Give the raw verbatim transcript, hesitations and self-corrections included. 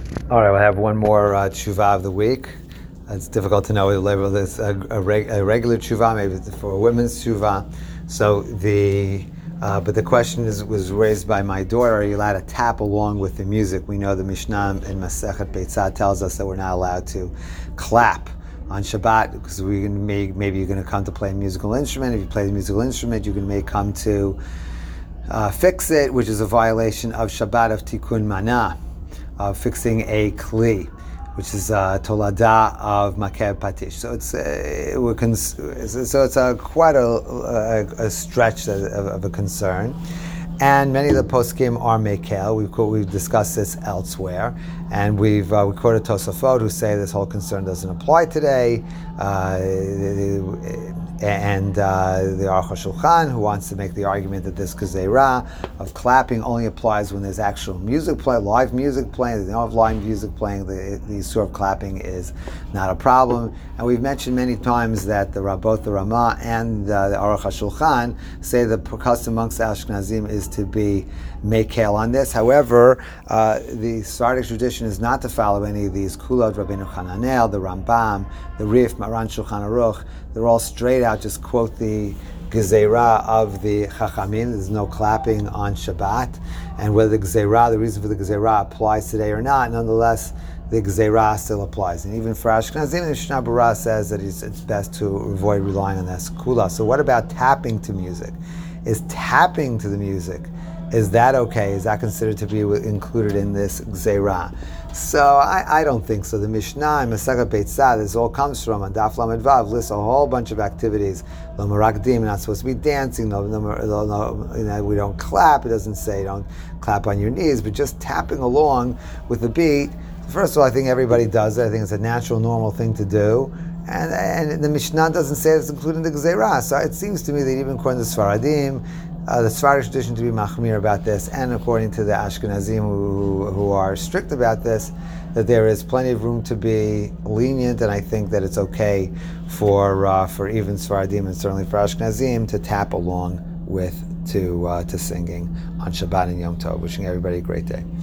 All right, we'll have one more uh, tshuva of the week. It's difficult to know whether this a, a, reg, a regular tshuva, maybe it's for a women's tshuva. So the uh, but the question is, was raised by my daughter: are you allowed to tap along with the music? We know the Mishnah in Masechet Beitzah tells us that we're not allowed to clap on Shabbat because we may, maybe you're going to come to play a musical instrument. If you play the musical instrument, you may come to uh, fix it, which is a violation of Shabbat of Tikkun Mana. Of fixing a kli, which is a tolada of makeh patish. So it's uh, we're cons- so it's a quite a, a, a stretch of, of a concern. And many of the poskim are mekel. We've we've discussed this elsewhere, and we've uh, we quoted Tosafot who say this whole concern doesn't apply today. Uh, and uh, the Aruch HaShulchan, who wants to make the argument that this gezerah of clapping only applies when there's actual music play, live music playing. They don't have live music playing. The, the sort of clapping is not a problem. And we've mentioned many times that the both the Ramah and uh, the Aruch HaShulchan say the custom amongst the Ashkenazim is to be mekel on this. However, uh, the Sephardic tradition is not to follow any of these kulot, Rabbeinu Hananel, the Rambam, the Rif, Maran Shulchan Aruch. They're all straight out, just quote the gezerah of the Chachamim. There's no clapping on Shabbat. And whether the gezerah, the reason for the gezerah applies today or not, nonetheless, the gezerah still applies. And even for Ashkenazim, the Mishnah Berurah says that it's, it's best to avoid relying on this kula. So what about tapping to music? Is tapping to the music, is that okay? Is that considered to be included in this gezerah? So I, I don't think so. The Mishnah in Masechet Beitzah, this all comes from, on Daf Lamed Vav, lists a whole bunch of activities. Lo merakdim, not supposed to be dancing. No, no, no, you know, we don't clap. It doesn't say don't clap on your knees, but just tapping along with the beat. First of all, I think everybody does it. I think it's a natural, normal thing to do. And, and the Mishnah doesn't say it's including the gezerah. So it seems to me that even according to the Sfaradim, uh, the Sephardic tradition to be machmir about this, and according to the Ashkenazim who, who are strict about this, that there is plenty of room to be lenient, and I think that it's okay for uh, for even Sfaradim and certainly for Ashkenazim to tap along with to uh, to singing on Shabbat and Yom Tov. Wishing everybody a great day.